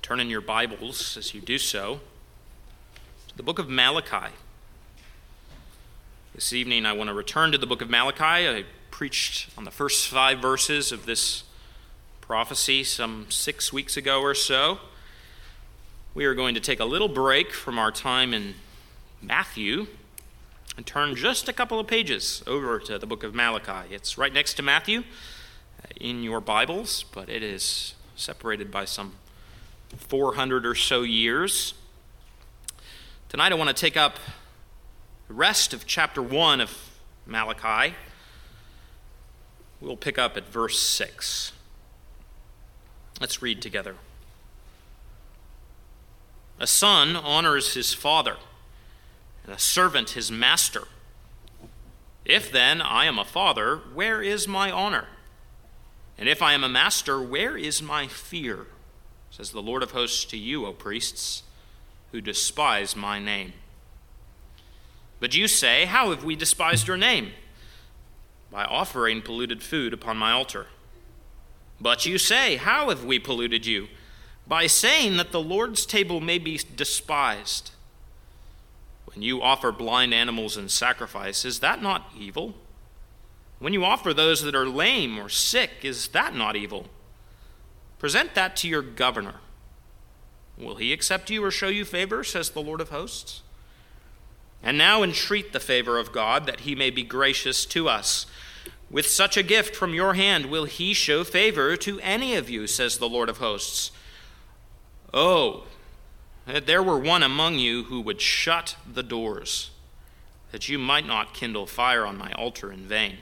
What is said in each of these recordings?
Turn in your Bibles as you do so to the book of Malachi. This evening I want to return to the book of Malachi. I preached on the first 5 verses of this prophecy some 6 weeks ago or so. We are going to take a little break from our time in Matthew and turn just a couple of pages over to the book of Malachi. It's right next to Matthew in your Bibles, but it is separated by some 400 or so years. Tonight I want to take up the rest of chapter 1 of Malachi. We'll pick up at verse 6. Let's read together. A son honors his father, and a servant his master. If then I am a father, where is my honor? And if I am a master, where is my fear? Says the Lord of hosts to you, O priests, who despise my name. But you say, how have we despised your name? By offering polluted food upon my altar. But you say, how have we polluted you? By saying that the Lord's table may be despised. When you offer blind animals in sacrifice, is that not evil? When you offer those that are lame or sick, is that not evil? Present that to your governor. Will he accept you or show you favor, says the Lord of hosts? And now entreat the favor of God, that he may be gracious to us. With such a gift from your hand, will he show favor to any of you, says the Lord of hosts? Oh, that there were one among you who would shut the doors, that you might not kindle fire on my altar in vain.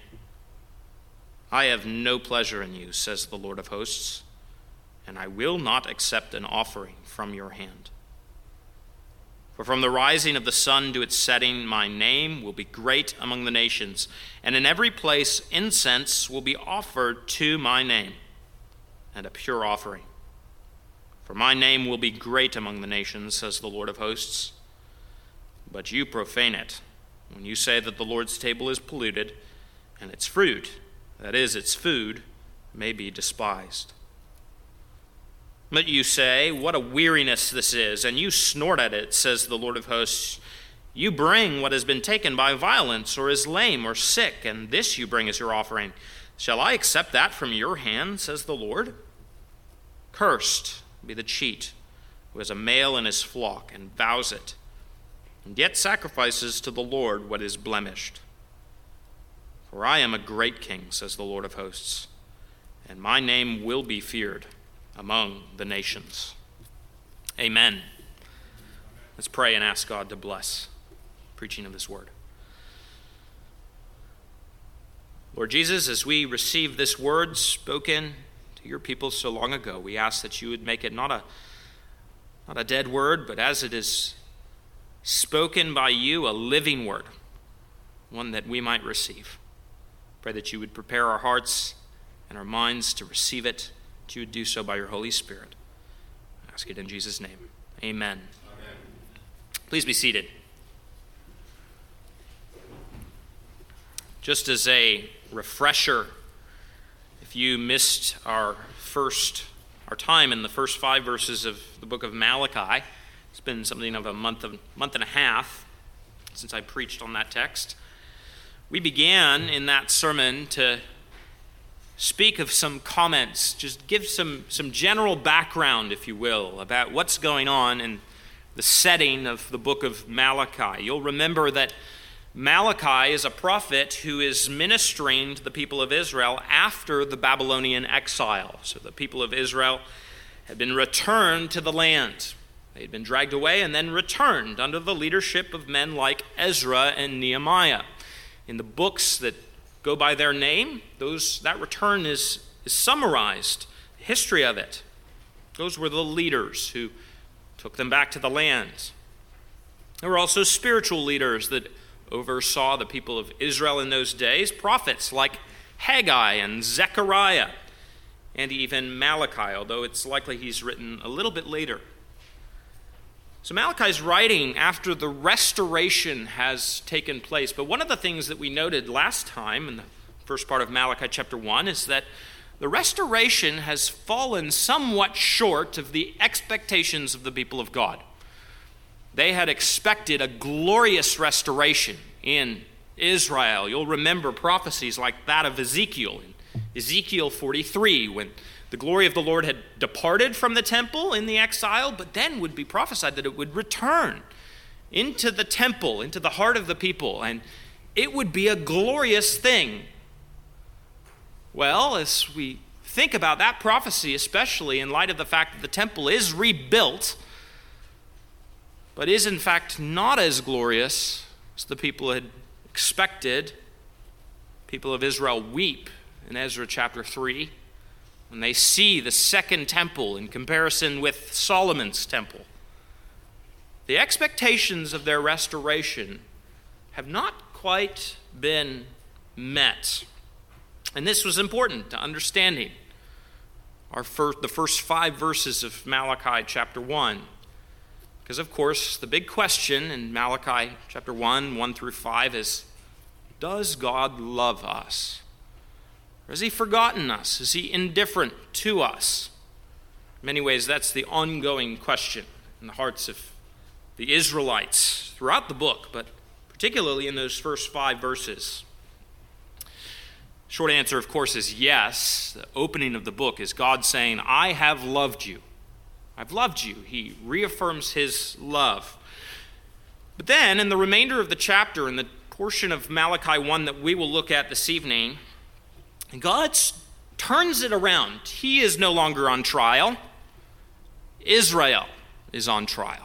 I have no pleasure in you, says the Lord of hosts, and I will not accept an offering from your hand. For from the rising of the sun to its setting, my name will be great among the nations, and in every place incense will be offered to my name, and a pure offering. For my name will be great among the nations, says the Lord of hosts. But you profane it, when you say that the Lord's table is polluted, and its fruit, that is, its food, may be despised. But you say, what a weariness this is, and you snort at it, says the Lord of hosts. You bring what has been taken by violence, or is lame or sick, and this you bring as your offering. Shall I accept that from your hand, says the Lord? Cursed be the cheat who has a male in his flock and vows it, and yet sacrifices to the Lord what is blemished. For I am a great king, says the Lord of hosts, and my name will be feared among the nations. Amen. Let's pray and ask God to bless the preaching of this word. Lord Jesus, as we receive this word spoken to your people so long ago, we ask that you would make it not a dead word, but as it is spoken by you, a living word, one that we might receive. Pray that you would prepare our hearts and our minds to receive it, that you would do so by your Holy Spirit. I ask it in Jesus' name. Amen. Amen. Please be seated. Just as a refresher, if you missed our time in the first 5 verses of the book of Malachi, it's been something of a month and a half since I preached on that text. We began in that sermon to speak of some comments, just give some general background, if you will, about what's going on in the setting of the book of Malachi. You'll remember that Malachi is a prophet who is ministering to the people of Israel after the Babylonian exile. So the people of Israel had been returned to the land. They had been dragged away and then returned under the leadership of men like Ezra and Nehemiah. In the books that go by their name, that return is summarized, the history of it. Those were the leaders who took them back to the land. There were also spiritual leaders that oversaw the people of Israel in those days, prophets like Haggai and Zechariah, and even Malachi, although it's likely he's written a little bit later. So Malachi's writing after the restoration has taken place. But one of the things that we noted last time in the first part of Malachi chapter 1 is that the restoration has fallen somewhat short of the expectations of the people of God. They had expected a glorious restoration in Israel. You'll remember prophecies like that of Ezekiel in Ezekiel 43, when the glory of the Lord had departed from the temple in the exile, but then would be prophesied that it would return into the temple, into the heart of the people, and it would be a glorious thing. Well, as we think about that prophecy, especially in light of the fact that the temple is rebuilt, but is in fact not as glorious as the people had expected, people of Israel weep in Ezra chapter 3 when they see the second temple in comparison with Solomon's temple. The expectations of their restoration have not quite been met. And this was important to understanding the first 5 verses of Malachi chapter 1. Because, of course, the big question in Malachi chapter 1 through 5 is, does God love us? Or has he forgotten us? Is he indifferent to us? In many ways, that's the ongoing question in the hearts of the Israelites throughout the book, but particularly in those first 5 verses. Short answer, of course, is yes. The opening of the book is God saying, I have loved you. I've loved you. He reaffirms his love. But then, in the remainder of the chapter, in the portion of Malachi 1 that we will look at this evening, God turns it around. He is no longer on trial. Israel is on trial.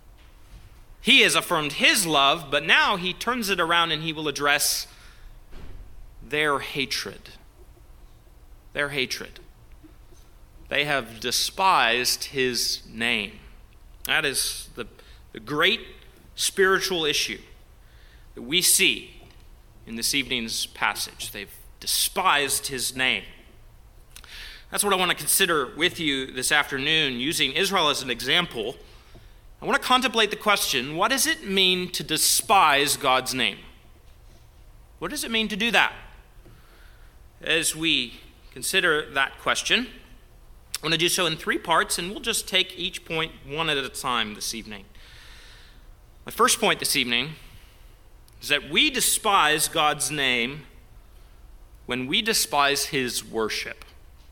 He has affirmed his love, but now he turns it around and he will address their hatred. Their hatred. They have despised his name. That is the great spiritual issue that we see in this evening's passage. They've despised his name. That's what I want to consider with you this afternoon, using Israel as an example. I want to contemplate the question, what does it mean to despise God's name? What does it mean to do that? As we consider that question, I want to do so in 3 parts, and we'll just take each point one at a time this evening. My first point this evening is that we despise God's name when we despise his worship.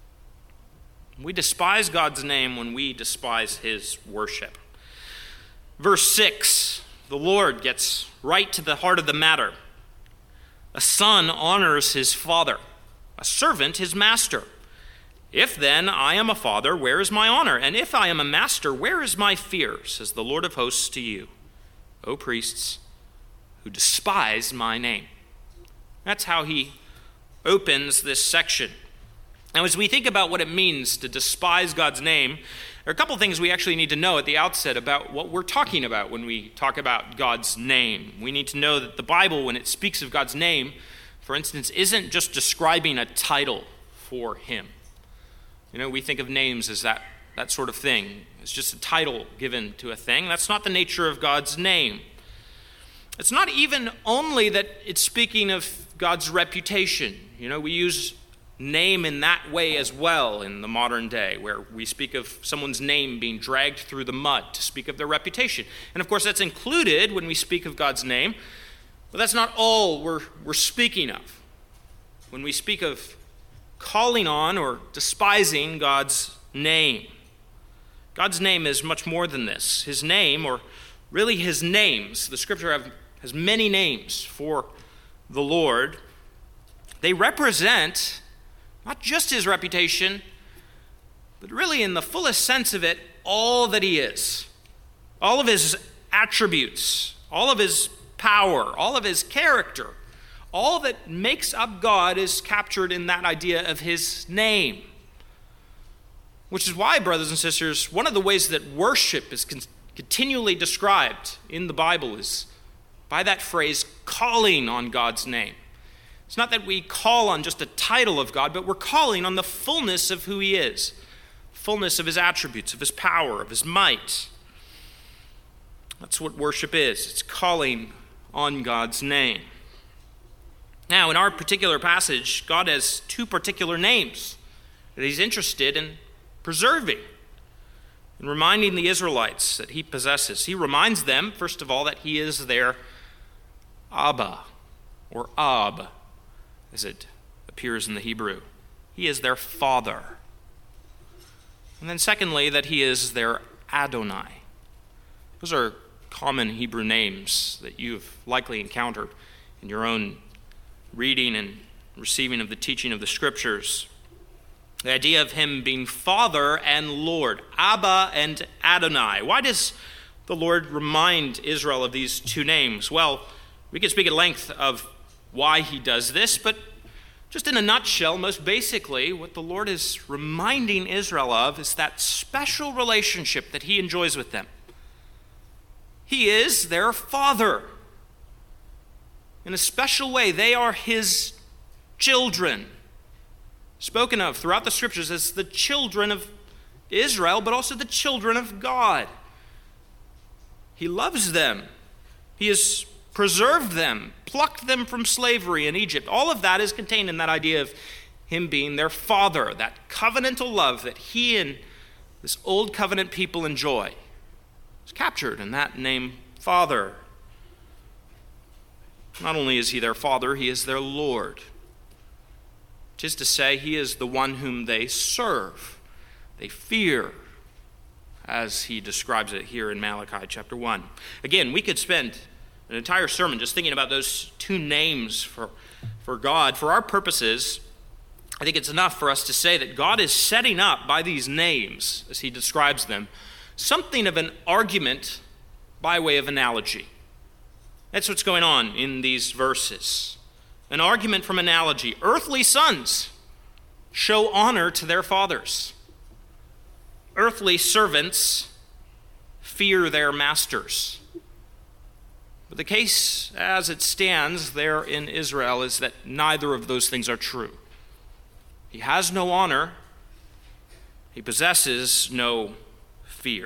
We despise God's name when we despise his worship. Verse 6, the Lord gets right to the heart of the matter. A son honors his father, a servant his master. If then I am a father, where is my honor? And if I am a master, where is my fear? Says the Lord of hosts to you, O priests, who despise my name. That's how he opens this section. Now, as we think about what it means to despise God's name, there are a couple things we actually need to know at the outset about what we're talking about when we talk about God's name. We need to know that the Bible, when it speaks of God's name, for instance, isn't just describing a title for him. You know, we think of names as that sort of thing. It's just a title given to a thing. That's not the nature of God's name. It's not even only that it's speaking of God's reputation. You know, we use name in that way as well in the modern day, where we speak of someone's name being dragged through the mud to speak of their reputation. And of course, that's included when we speak of God's name, but that's not all we're speaking of. When we speak of calling on or despising God's name, God's name is much more than this. His name, or really his names, the scripture has many names for the Lord. They represent not just his reputation, but really in the fullest sense of it, all that he is. All of his attributes, all of his power, all of his character, all that makes up God is captured in that idea of his name. Which is why, brothers and sisters, one of the ways that worship is continually described in the Bible is by that phrase, calling on God's name. It's not that we call on just a title of God, but we're calling on the fullness of who he is, fullness of his attributes, of his power, of his might. That's what worship is. It's calling on God's name. Now, in our particular passage, God has 2 particular names that he's interested in preserving and reminding the Israelites that he possesses. He reminds them, first of all, that he is their Abba, or Ab, as it appears in the Hebrew. He is their Father. And then secondly, that he is their Adonai. Those are common Hebrew names that you've likely encountered in your own reading and receiving of the teaching of the Scriptures. The idea of him being Father and Lord, Abba and Adonai. Why does the Lord remind Israel of these two names? Well, we could speak at length of why he does this, but just in a nutshell, most basically, what the Lord is reminding Israel of is that special relationship that he enjoys with them. He is their Father. In a special way, they are his children, spoken of throughout the Scriptures as the children of Israel, but also the children of God. He loves them. He has preserved them, plucked them from slavery in Egypt. All of that is contained in that idea of him being their Father, that covenantal love that he and this old covenant people enjoy. It's captured in that name, Father. Not only is he their Father, he is their Lord. Which is to say, he is the one whom they serve, they fear, as he describes it here in Malachi chapter 1. Again, we could spend an entire sermon just thinking about those two names for God. For our purposes, I think it's enough for us to say that God is setting up by these names, as he describes them, something of an argument by way of analogy. That's what's going on in these verses. An argument from analogy. Earthly sons show honor to their fathers. Earthly servants fear their masters. But the case as it stands there in Israel is that neither of those things are true. He has no honor. He possesses no fear.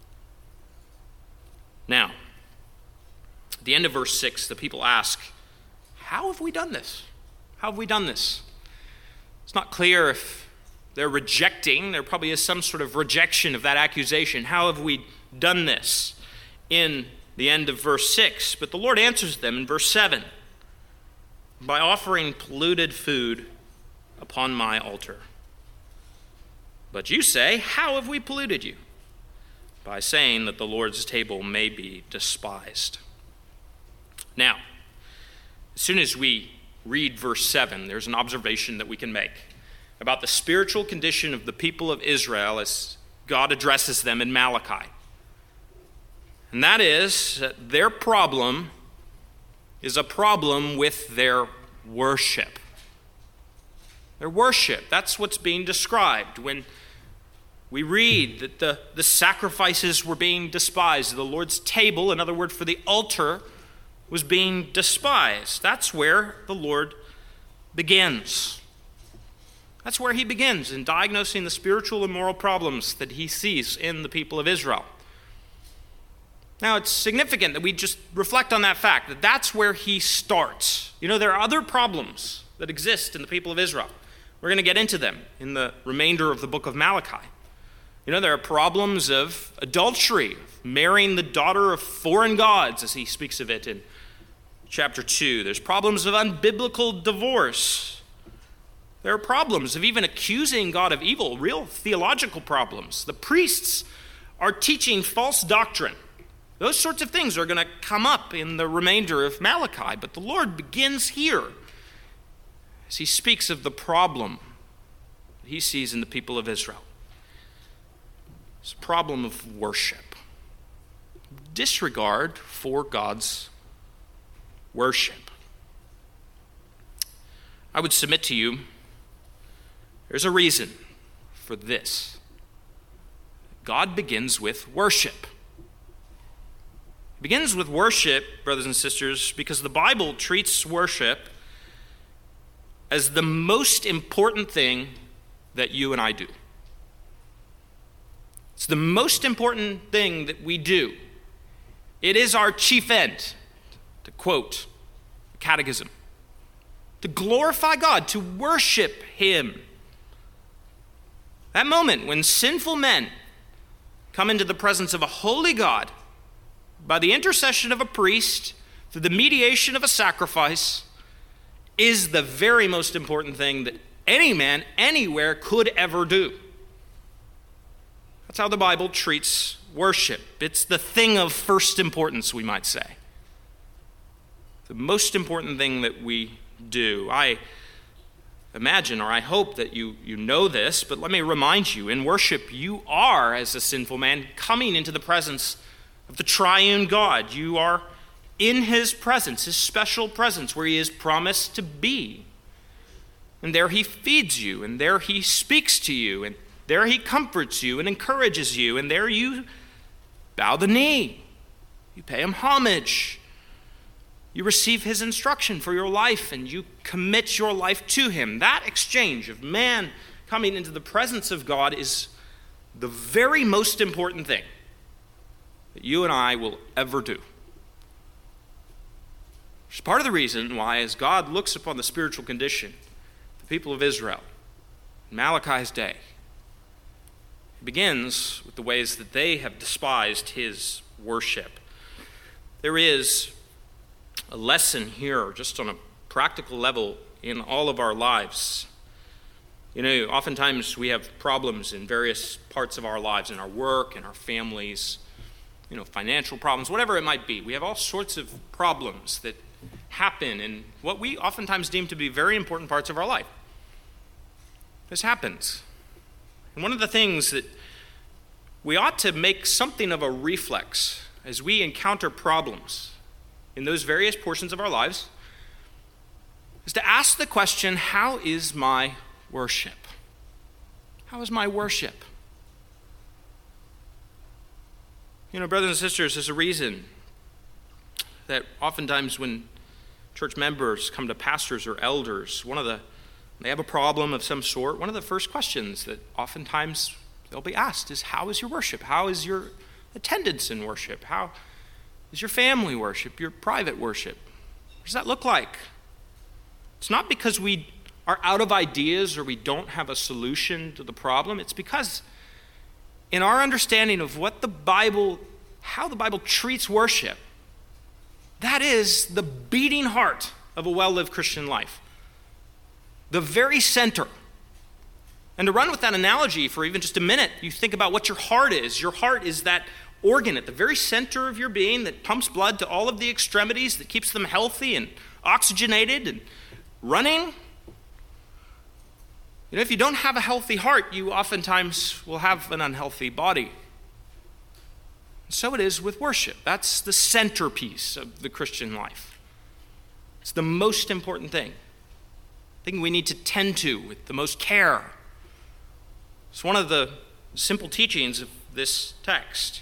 Now, at the end of verse 6, the people ask, how have we done this? How have we done this? It's not clear if they're rejecting. There probably is some sort of rejection of that accusation. How have we done this? In the end of verse 6. But the Lord answers them in verse 7 by offering polluted food upon my altar. But you say, how have we polluted you? By saying that the Lord's table may be despised. Now, as soon as we read verse 7, there's an observation that we can make about the spiritual condition of the people of Israel as God addresses them in Malachi. And that is that their problem is a problem with their worship. Their worship, that's what's being described when we read that the sacrifices were being despised. The Lord's table, another word for the altar, was being despised. That's where the Lord begins. That's where he begins in diagnosing the spiritual and moral problems that he sees in the people of Israel. Now, it's significant that we just reflect on that fact, that that's where he starts. You know, there are other problems that exist in the people of Israel. We're going to get into them in the remainder of the book of Malachi. You know, there are problems of adultery, of marrying the daughter of foreign gods, as he speaks of it in chapter 2. There's problems of unbiblical divorce. There are problems of even accusing God of evil, real theological problems. The priests are teaching false doctrine. Those sorts of things are going to come up in the remainder of Malachi, but the Lord begins here as he speaks of the problem that he sees in the people of Israel. It's a problem of worship. Disregard for God's worship. I would submit to you, there's a reason for this. God begins with worship. It begins with worship, brothers and sisters, because the Bible treats worship as the most important thing that you and I do. It's the most important thing that we do. It is our chief end, to quote the Catechism, to glorify God, to worship him. That moment when sinful men come into the presence of a holy God by the intercession of a priest, through the mediation of a sacrifice, is the very most important thing that any man anywhere could ever do. That's how the Bible treats worship. It's the thing of first importance, we might say. The most important thing that we do. I imagine, or I hope that you know this, but let me remind you, in worship, you are, as a sinful man, coming into the presence of the triune God. You are in his presence, his special presence, where he is promised to be. And there he feeds you, and there he speaks to you, and there he comforts you and encourages you, and there you bow the knee. You pay him homage. You receive his instruction for your life, and you commit your life to him. That exchange of man coming into the presence of God is the very most important thing that you and I will ever do. It's part of the reason why, as God looks upon the spiritual condition of the people of Israel in Malachi's day, it begins with the ways that they have despised his worship. There is a lesson here, just on a practical level, in all of our lives. You know, oftentimes we have problems in various parts of our lives, in our work, in our families, financial problems, whatever it might be. We have all sorts of problems that happen in what we oftentimes deem to be very important parts of our life. This happens. And one of the things that we ought to make something of a reflex as we encounter problems in those various portions of our lives is to ask the question, how is my worship? How is my worship? Brothers and sisters, there's a reason that oftentimes when church members come to pastors or elders, they have a problem of some sort, one of the first questions that oftentimes they'll be asked is, how is your worship? How is your attendance in worship? How is your family worship, your private worship? What does that look like? It's not because we are out of ideas or we don't have a solution to the problem. It's because in our understanding of how the Bible treats worship, that is the beating heart of a well-lived Christian life. The very center. And to run with that analogy for even just a minute, you think about what your heart is. Your heart is that organ at the very center of your being that pumps blood to all of the extremities, that keeps them healthy and oxygenated and running. If you don't have a healthy heart, you oftentimes will have an unhealthy body. And so it is with worship. That's the centerpiece of the Christian life. It's the most important thing. Thing we need to tend to with the most care. It's one of the simple teachings of this text.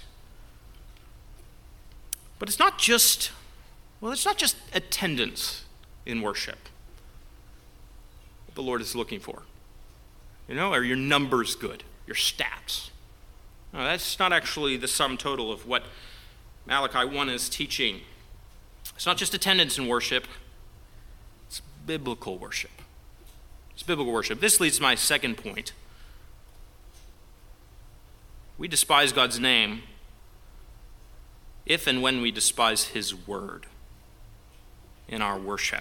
But it's not just attendance in worship that the Lord is looking for. Are your numbers good? Your stats? No, that's not actually the sum total of what Malachi 1 is teaching. It's not just attendance in worship. It's biblical worship. It's biblical worship. This leads to my second point. We despise God's name if and when we despise his word in our worship.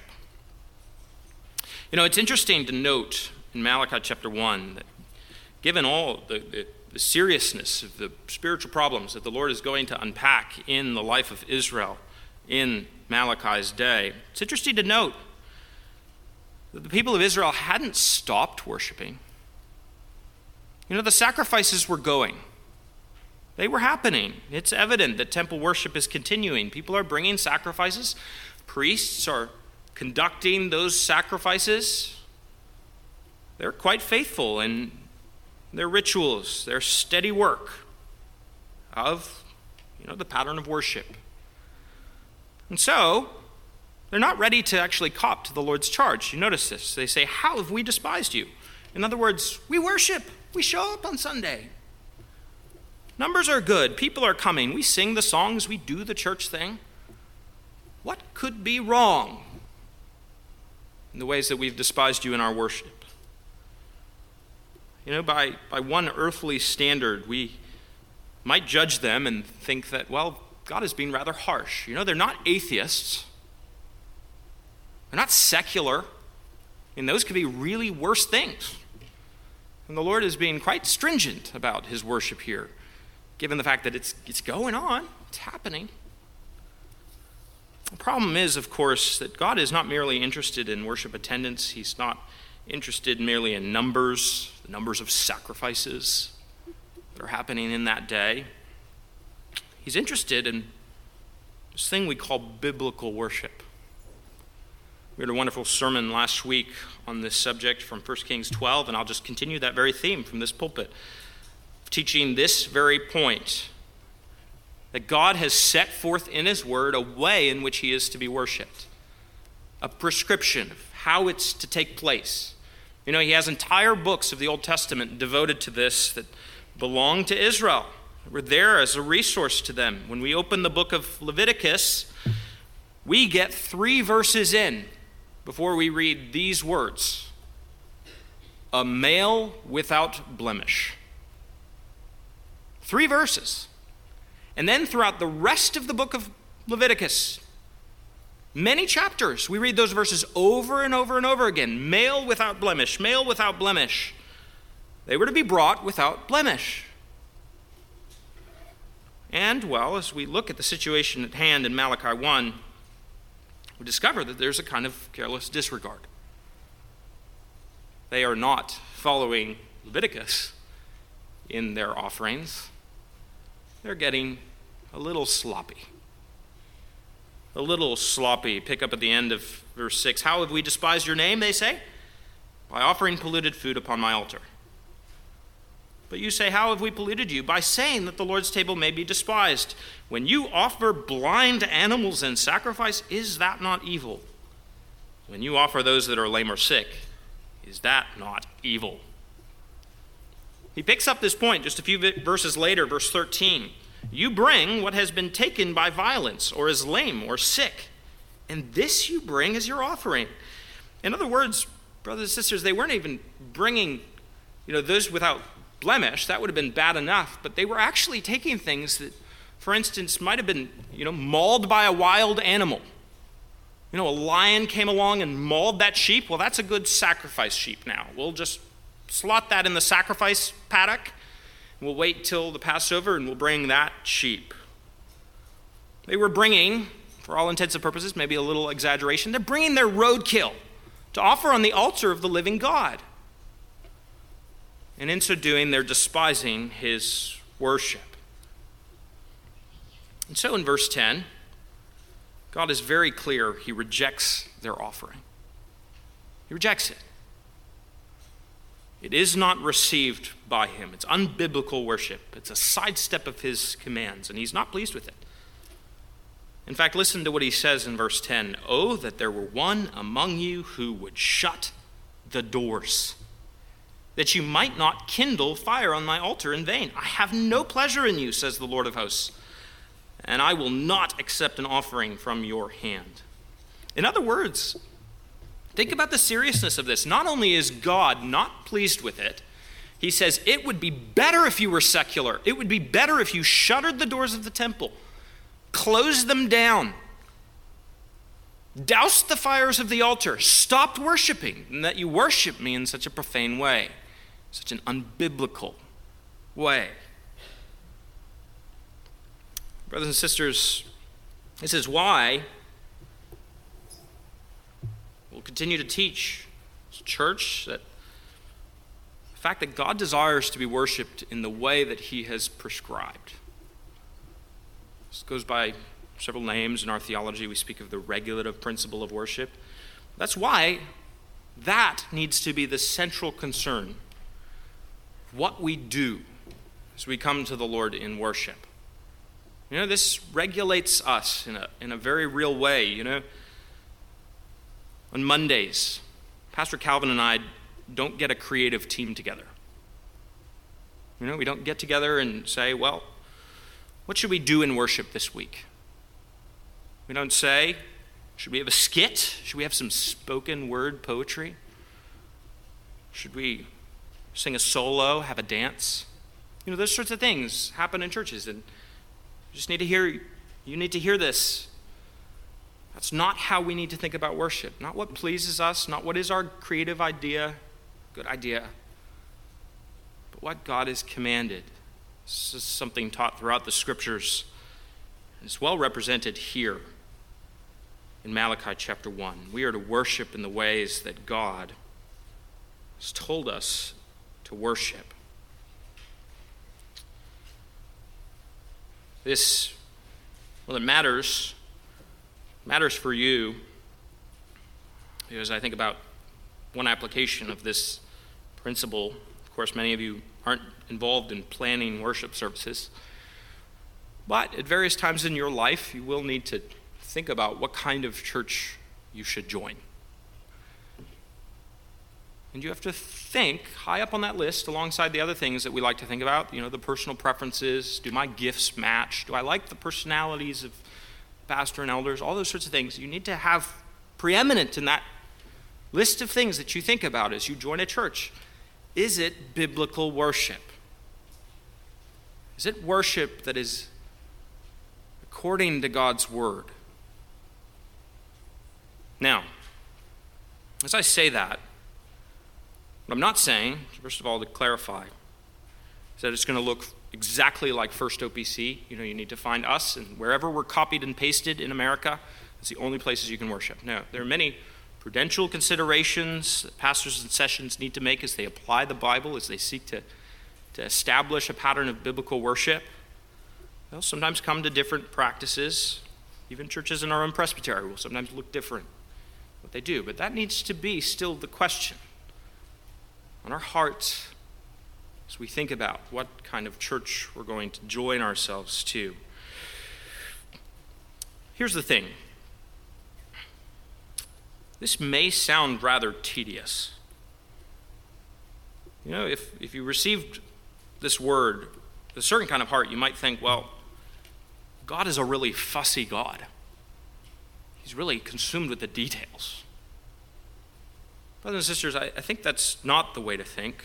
It's interesting to note in Malachi chapter 1 that given all the seriousness of the spiritual problems that the Lord is going to unpack in the life of Israel in Malachi's day, it's interesting to note that the people of Israel hadn't stopped worshiping. The sacrifices were going. They were happening. It's evident that temple worship is continuing. People are bringing sacrifices. Priests are conducting those sacrifices. They're quite faithful in their rituals, their steady work of, the pattern of worship. And so, they're not ready to actually cop to the Lord's charge. You notice this. They say, how have we despised you? In other words, we worship. We show up on Sunday. Numbers are good. People are coming. We sing the songs. We do the church thing. What could be wrong in the ways that we've despised you in our worship? By one earthly standard, we might judge them and think that, well, God is being rather harsh. They're not atheists. They're not secular. And those could be really worse things. And the Lord is being quite stringent about his worship here, given the fact that it's going on, it's happening. The problem is, of course, that God is not merely interested in worship attendance. He's not interested merely in numbers, the numbers of sacrifices that are happening in that day. He's interested in this thing we call biblical worship. We had a wonderful sermon last week on this subject from 1 Kings 12, and I'll just continue that very theme from this pulpit, teaching this very point, that God has set forth in his word a way in which he is to be worshipped, a prescription of how it's to take place. He has entire books of the Old Testament devoted to this that belong to Israel. We're there as a resource to them. When we open the book of Leviticus, we get 3 verses in before we read these words: a male without blemish. 3 verses. And then throughout the rest of the book of Leviticus, many chapters, we read those verses over and over and over again. Male without blemish, male without blemish. They were to be brought without blemish. And, well, as we look at the situation at hand in Malachi 1, we discover that there's a kind of careless disregard. They are not following Leviticus in their offerings. They're getting a little sloppy. A little sloppy. Pick up at the end of verse 6. How have we despised your name, they say? By offering polluted food upon my altar. But you say, how have we polluted you? By saying that the Lord's table may be despised. When you offer blind animals in sacrifice, is that not evil? When you offer those that are lame or sick, is that not evil? He picks up this point just a few verses later, verse 13. You bring what has been taken by violence, or is lame or sick, and this you bring as your offering. In other words, brothers and sisters, they weren't even bringing, those without blemish. That would have been bad enough, but they were actually taking things that, for instance, might have been, mauled by a wild animal. A lion came along and mauled that sheep. Well, that's a good sacrifice sheep now. We'll just slot that in the sacrifice paddock. We'll wait till the Passover and we'll bring that sheep. They were bringing, for all intents and purposes, maybe a little exaggeration, they're bringing their roadkill to offer on the altar of the living God. And in so doing, they're despising his worship. And so in verse 10, God is very clear. He rejects their offering. He rejects it. It is not received by him. It's unbiblical worship. It's a sidestep of his commands, and he's not pleased with it. In fact, listen to what he says in verse 10. Oh, that there were one among you who would shut the doors, that you might not kindle fire on my altar in vain. I have no pleasure in you, says the Lord of hosts, and I will not accept an offering from your hand. In other words, think about the seriousness of this. Not only is God not pleased with it, he says it would be better if you were secular. It would be better if you shuttered the doors of the temple, closed them down, doused the fires of the altar, stopped worshiping, and that you worship me in such a profane way, such an unbiblical way. Brothers and sisters, this is why we'll continue to teach as a church that the fact that God desires to be worshiped in the way that he has prescribed. This goes by several names in our theology. We speak of the regulative principle of worship. That's why that needs to be the central concern. What we do as we come to the Lord in worship. This regulates us in a very real way. On Mondays, Pastor Calvin and I don't get a creative team together. We don't get together and say, well, what should we do in worship this week? We don't say, should we have a skit? Should we have some spoken word poetry? Should we sing a solo, have a dance. Those sorts of things happen in churches, and you need to hear this. That's not how we need to think about worship. Not what pleases us, not what is our creative idea, good idea, but what God has commanded. This is something taught throughout the scriptures. It's well represented here in Malachi chapter 1. We are to worship in the ways that God has told us to worship. This, it matters for you, because I think about one application of this principle. Of course, many of you aren't involved in planning worship services, but at various times in your life, you will need to think about what kind of church you should join. And you have to think high up on that list, alongside the other things that we like to think about, the personal preferences. Do my gifts match? Do I like the personalities of pastor and elders? All those sorts of things. You need to have preeminent in that list of things that you think about as you join a church. Is it biblical worship? Is it worship that is according to God's word? Now, as I say that, what I'm not saying, first of all, to clarify, is that it's going to look exactly like First OPC. You need to find us, and wherever we're copied and pasted in America, it's the only places you can worship. No, there are many prudential considerations that pastors and sessions need to make as they apply the Bible, as they seek to establish a pattern of biblical worship. They'll sometimes come to different practices. Even churches in our own presbytery will sometimes look different what they do, but that needs to be still the question on our hearts as we think about what kind of church we're going to join ourselves to. Here's the thing. This may sound rather tedious. If you received this word with a certain kind of heart, you might think, well, God is a really fussy God. He's really consumed with the details. Brothers and sisters, I think that's not the way to think.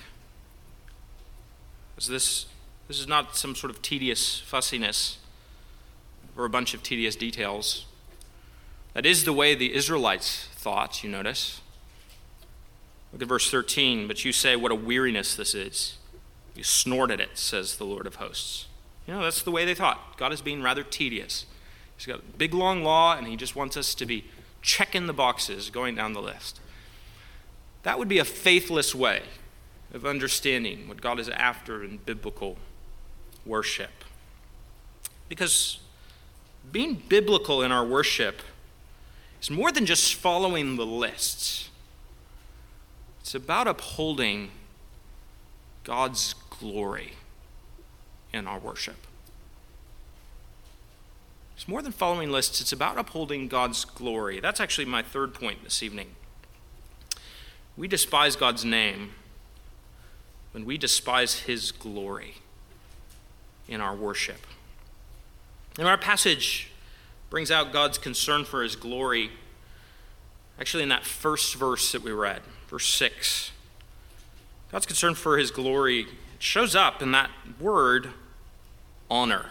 This is not some sort of tedious fussiness or a bunch of tedious details. That is the way the Israelites thought, you notice. Look at verse 13. But you say, what a weariness this is. You snort at it, says the Lord of hosts. That's the way they thought. God is being rather tedious. He's got a big, long law, and he just wants us to be checking the boxes, going down the list. That would be a faithless way of understanding what God is after in biblical worship. Because being biblical in our worship is more than just following the lists. It's about upholding God's glory in our worship. It's more than following lists. It's about upholding God's glory. That's actually my third point this evening. We despise God's name when we despise his glory in our worship. And our passage brings out God's concern for his glory actually in that first verse that we read, verse 6. God's concern for his glory shows up in that word, honor.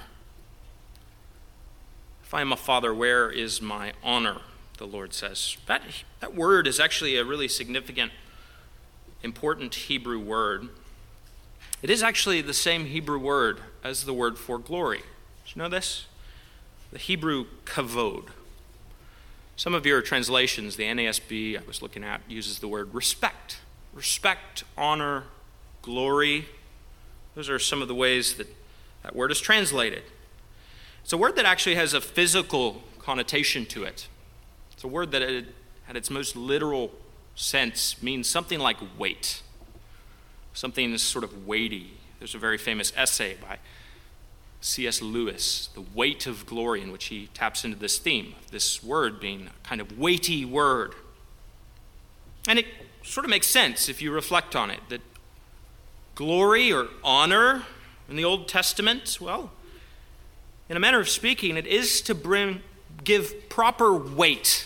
If I am a father, where is my honor? The Lord says. That word is actually a really significant, important Hebrew word. It is actually the same Hebrew word as the word for glory. Did you know this? The Hebrew kavod. Some of your translations, the NASB I was looking at, uses the word respect. Respect, honor, glory. Those are some of the ways that word is translated. It's a word that actually has a physical connotation to it. It's a word that at its most literal sense means something like weight. Something is sort of weighty. There's a very famous essay by C.S. Lewis, The Weight of Glory, in which he taps into this theme, this word being a kind of weighty word. And it sort of makes sense if you reflect on it, that glory or honor in the Old Testament, well, in a manner of speaking, it is to give proper weight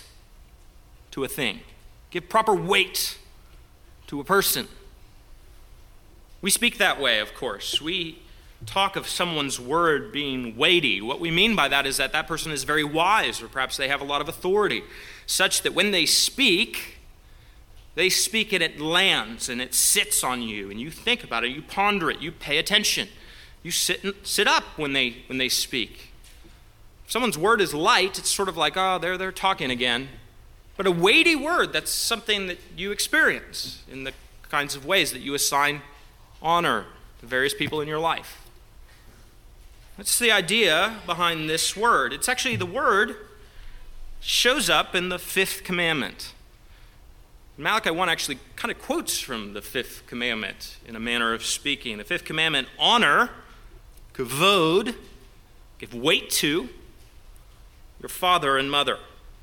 to a thing, give proper weight to a person. We speak that way, of course. We talk of someone's word being weighty. What we mean by that is that that person is very wise, or perhaps they have a lot of authority, such that when they speak and it lands and it sits on you, and you think about it, you ponder it, you pay attention. You sit up when they speak. If someone's word is light, it's sort of like, oh, they're talking again. But a weighty word, that's something that you experience in the kinds of ways that you assign honor to various people in your life. That's the idea behind this word. It's actually the word shows up in the fifth commandment. Malachi 1 actually kind of quotes from the fifth commandment in a manner of speaking. The fifth commandment, honor, kavod, give weight to your father and mother.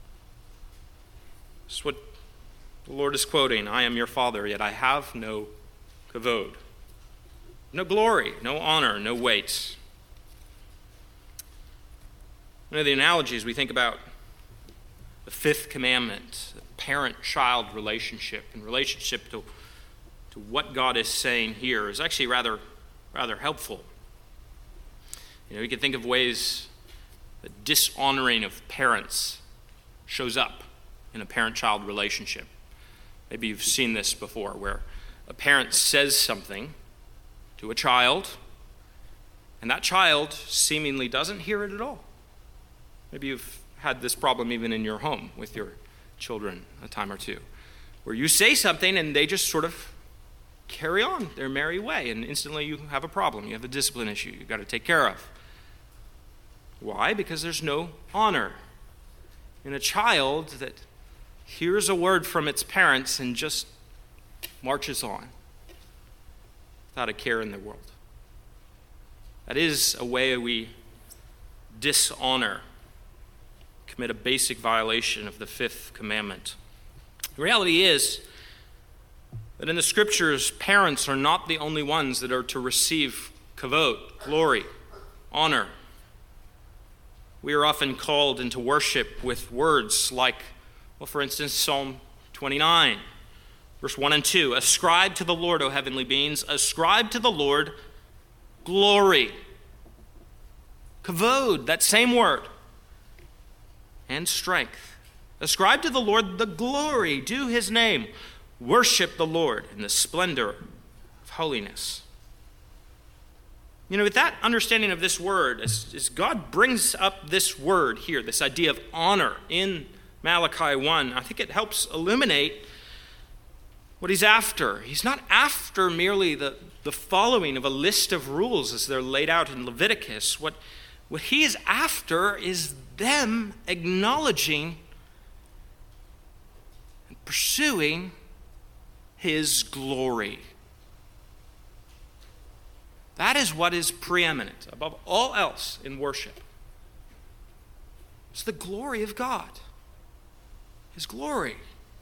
This is what the Lord is quoting. I am your father, yet I have no kavod. No glory, no honor, no weight. One of the analogies we think about the fifth commandment, the parent-child relationship, in relationship to what God is saying here, is actually rather helpful. You can think of ways that dishonoring of parents shows up in a parent-child relationship. Maybe you've seen this before, where a parent says something to a child, and that child seemingly doesn't hear it at all. Maybe you've had this problem even in your home with your children a time or two, where you say something and they just sort of carry on their merry way, and instantly you have a problem. You have a discipline issue you've got to take care of. Why? Because there's no honor in a child that hears a word from its parents and just marches on without a care in the world. That is a way we dishonor, commit a basic violation of the fifth commandment. The reality is that in the scriptures, parents are not the only ones that are to receive kavod, glory, honor. We are often called into worship with words like, for instance, Psalm 29, verse 1 and 2. Ascribe to the Lord, O heavenly beings, ascribe to the Lord glory. Kavod, that same word, and strength. Ascribe to the Lord the glory due his name. Worship the Lord in the splendor of holiness. With that understanding of this word, as God brings up this word here, this idea of honor in Malachi 1, I think it helps illuminate what he's after. He's not after merely the following of a list of rules as they're laid out in Leviticus. What he is after is them acknowledging and pursuing his glory. That is what is preeminent above all else in worship. It's the glory of God. His glory.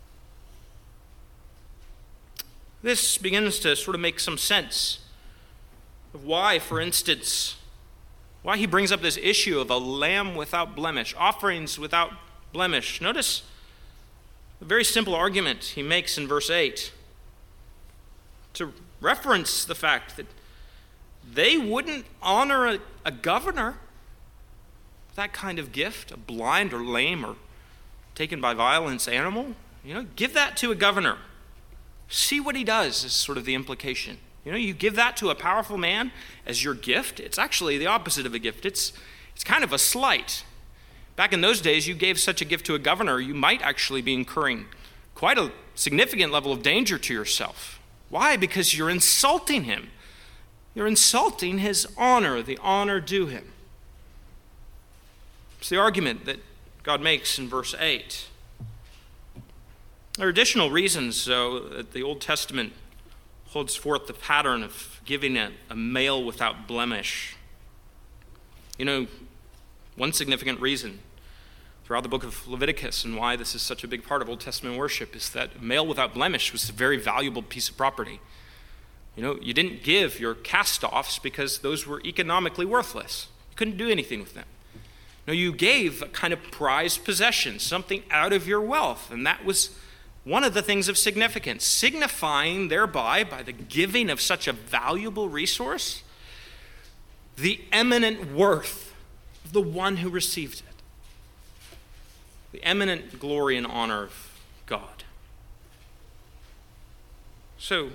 This begins to sort of make some sense of why, for instance, why he brings up this issue of a lamb without blemish, offerings without blemish. Notice the very simple argument he makes in verse 8 to reference the fact that they wouldn't honor a governor with that kind of gift, a blind or lame or taken by violence animal. Give that to a governor. See what he does is sort of the implication. You give that to a powerful man as your gift. It's actually the opposite of a gift. It's kind of a slight. Back in those days, you gave such a gift to a governor, you might actually be incurring quite a significant level of danger to yourself. Why? Because you're insulting him. You're insulting his honor, the honor due him. It's the argument that God makes in verse 8. There are additional reasons, though, that the Old Testament holds forth the pattern of giving a male without blemish. One significant reason throughout the book of Leviticus and why this is such a big part of Old Testament worship is that a male without blemish was a very valuable piece of property. You didn't give your cast-offs because those were economically worthless. You couldn't do anything with them. No, you gave a kind of prized possession, something out of your wealth, and that was one of the things of significance, signifying thereby, by the giving of such a valuable resource, the eminent worth of the one who received it. The eminent glory and honor of God. So,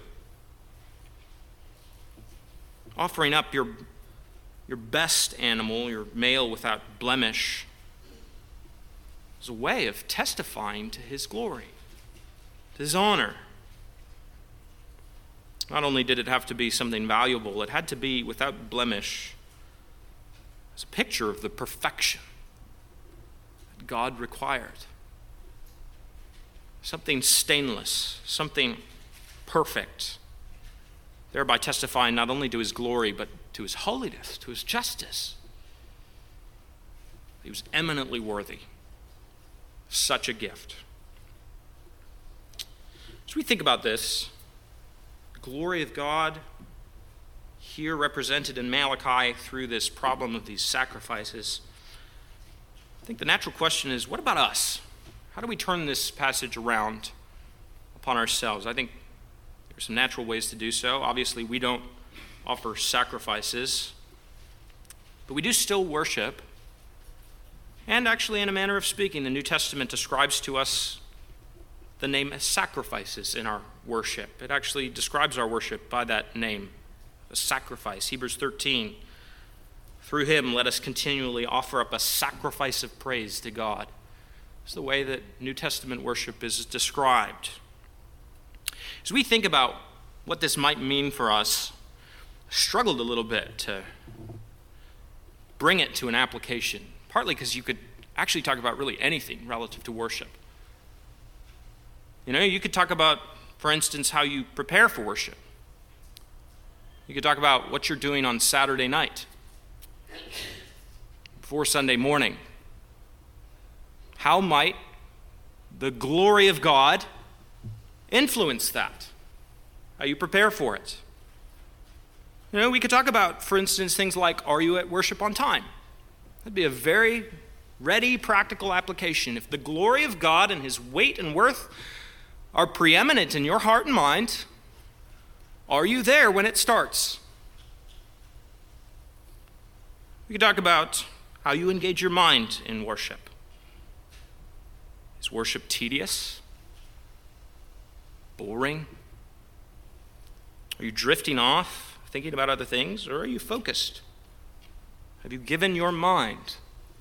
offering up your best animal, your male without blemish, is a way of testifying to his glory, to his honor. Not only did it have to be something valuable, it had to be without blemish. It's a picture of the perfection that God required. Something stainless, something perfect, thereby testifying not only to his glory, but to his holiness, to his justice. He was eminently worthy of such a gift. As we think about this, the glory of God, here represented in Malachi through this problem of these sacrifices, I think the natural question is, what about us? How do we turn this passage around upon ourselves? I think there are some natural ways to do so. Obviously, we don't offer sacrifices, but we do still worship. And actually, in a manner of speaking, the New Testament describes to us the name sacrifices in our worship. It actually describes our worship by that name, a sacrifice. Hebrews 13, through him let us continually offer up a sacrifice of praise to God. It's the way that New Testament worship is described. As we think about what this might mean for us, I struggled a little bit to bring it to an application, partly because you could actually talk about really anything relative to worship. You could talk about, for instance, how you prepare for worship. You could talk about what you're doing on Saturday night, before Sunday morning. How might the glory of God influence that? How you prepare for it? We could talk about, for instance, things like, are you at worship on time? That'd be a very ready, practical application. If the glory of God and his weight and worth are preeminent in your heart and mind, are you there when it starts? We could talk about how you engage your mind in worship. Is worship tedious? Boring? Are you drifting off, thinking about other things, or are you focused? Have you given your mind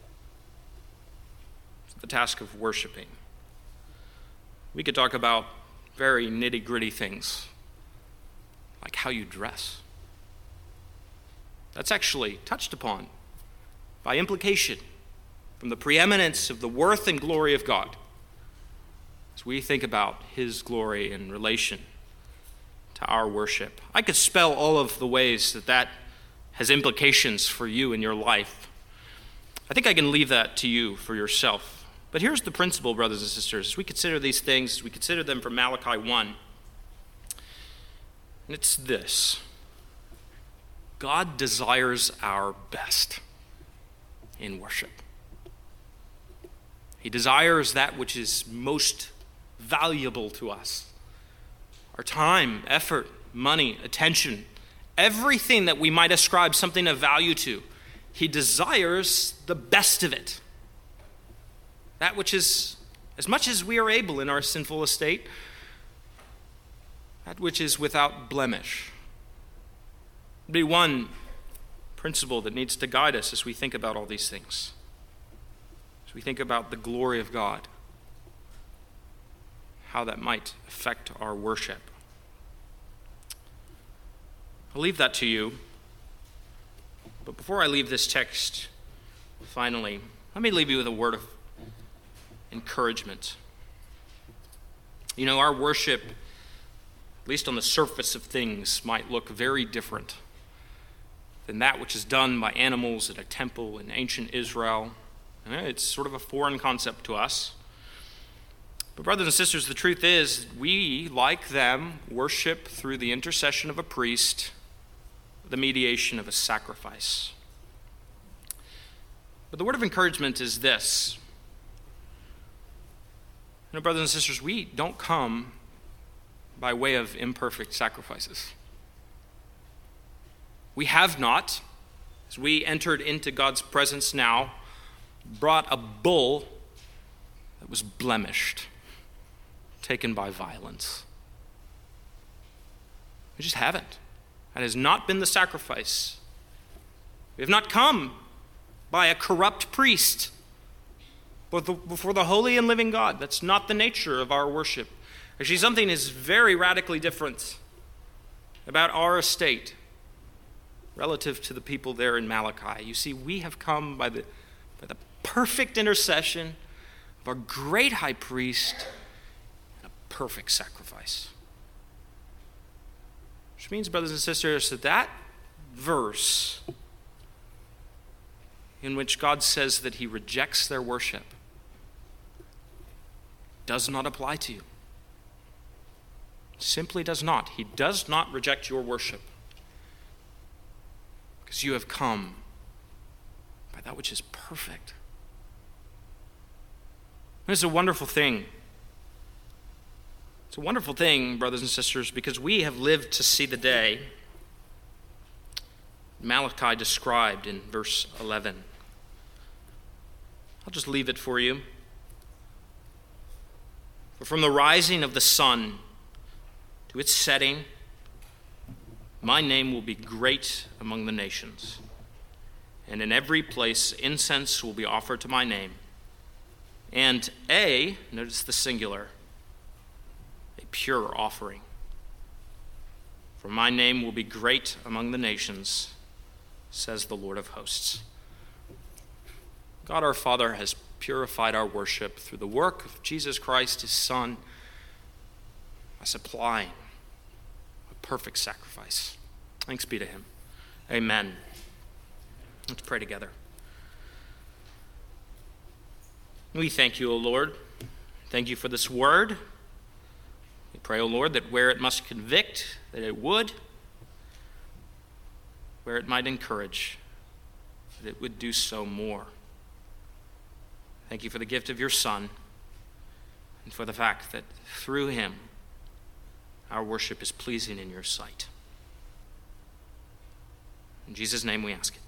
to the task of worshiping? We could talk about very nitty-gritty things, like how you dress. That's actually touched upon by implication from the preeminence of the worth and glory of God as we think about his glory in relation to our worship. I could spell all of the ways that has implications for you in your life. I think I can leave that to you for yourself. But here's the principle, brothers and sisters. As we consider these things, we consider them from Malachi 1. And it's this: God desires our best in worship. He desires that which is most valuable to us. Our time, effort, money, attention, everything that we might ascribe something of value to, he desires the best of it. That which is, as much as we are able in our sinful estate, that which is without blemish. It'd be one principle that needs to guide us as we think about all these things. As we think about the glory of God, how that might affect our worship. I'll leave that to you. But before I leave this text, finally, let me leave you with a word of encouragement. Our worship, at least on the surface of things, might look very different than that which is done by animals at a temple in ancient Israel. It's sort of a foreign concept to us. But brothers and sisters, the truth is, we, like them, worship through the intercession of a priest, the mediation of a sacrifice. But the word of encouragement is this: Brothers and sisters, we don't come by way of imperfect sacrifices. We have not, as we entered into God's presence now, brought a bull that was blemished, taken by violence. We just haven't. That has not been the sacrifice. We have not come by a corrupt priest before the holy and living God. That's not the nature of our worship. Actually, something is very radically different about our estate relative to the people there in Malachi. You see, we have come by the perfect intercession of our great high priest and a perfect sacrifice. Which means, brothers and sisters, that verse in which God says that he rejects their worship does not apply to you. Simply does not. He does not reject your worship because you have come by that which is perfect. And it's a wonderful thing. It's a wonderful thing, brothers and sisters, because we have lived to see the day Malachi described in verse 11. I'll just leave it for you. For from the rising of the sun to its setting, my name will be great among the nations, and in every place incense will be offered to my name. And notice the singular, a pure offering. For my name will be great among the nations, says the Lord of hosts. God our Father has purified our worship through the work of Jesus Christ, his Son, by supplying a perfect sacrifice. Thanks be to him. Amen. Let's pray together. We thank you, O Lord. Thank you for this word. We pray, O Lord, that where it must convict, that it would. Where it might encourage, that it would do so more. Thank you for the gift of your Son and for the fact that through him our worship is pleasing in your sight. In Jesus' name we ask it.